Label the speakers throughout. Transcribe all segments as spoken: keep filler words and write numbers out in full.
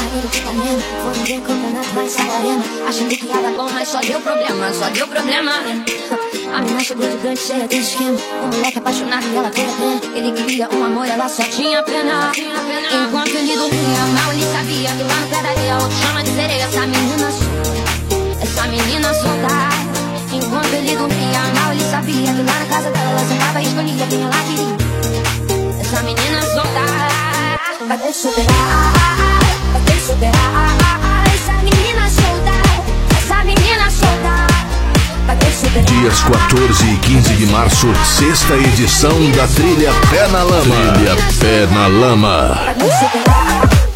Speaker 1: ele fica mesmo. Foi um dia campeonato, vai sair arena. Achando que ia dar bom, mas só deu problema, só deu problema. A menina chegou gigante, cheia de esquema. O moleque apaixonado e ela toda pena. Ele queria um amor, ela só tinha pena. Enquanto ele dormia, mal ele sabia que lá no pé da areia outro chama de sereia. Essa menina solta, essa menina solta. Enquanto ele dormia, mal ele sabia que lá na casa dela ela sentava e escolhia quem ela queria. Essa menina solta, vai ter que superar, vai ter que superar. Essa menina solta, essa menina solta, vai ter que superar.
Speaker 2: Dias quatorze e quinze de março, sexta edição da Trilha Pé na Lama. Trilha Pé na Lama.
Speaker 1: Vai ter que superar.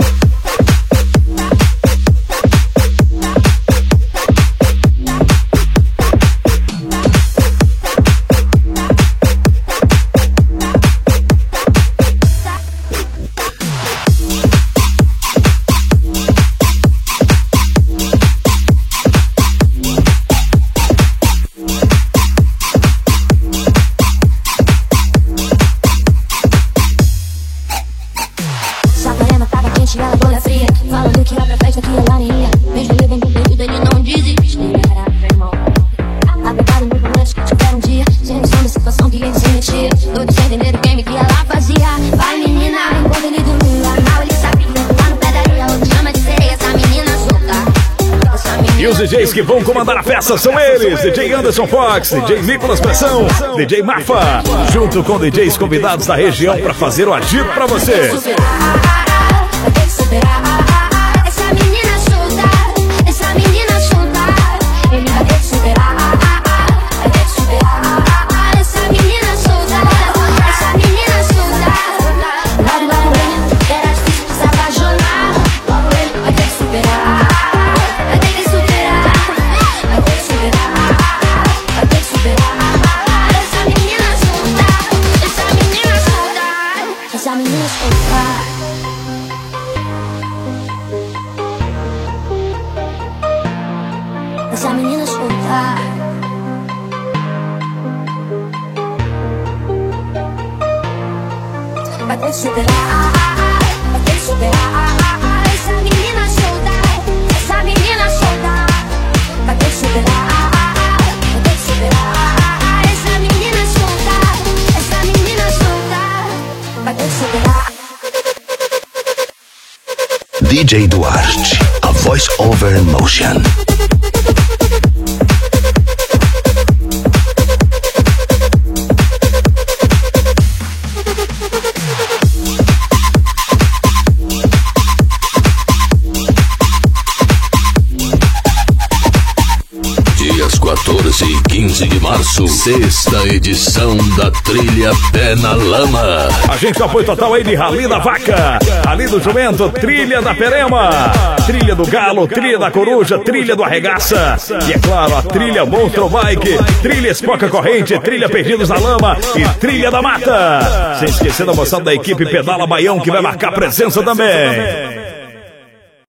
Speaker 3: D Js que vão comandar a festa são eles: D J Anderson Fox, D J Nicolas Pressão, D J Mafa, junto com D Js convidados da região para fazer o agito para você.
Speaker 1: Essa menina solta, vai ter que superar, vai ter que superar. Essa menina solta, essa menina solta, vai ter que superar, vai ter que superar. Essa menina solta, essa menina solta, vai ter que superar.
Speaker 2: D J Duarte, a voice over emotion. quatorze e quinze de março, sexta edição da Trilha Pé na Lama.
Speaker 3: A gente apoio total aí de Rally da Vaca, Rally do Jumento, Trilha da Perema, Trilha do Galo, Trilha da Coruja, Trilha do Arregaça e, é claro, a Trilha Monstro Bike, Trilha Espoca Corrente, Trilha Perdidos na Lama e Trilha da Mata. Sem esquecer da moção da equipe Pedala Baião, que vai marcar presença também.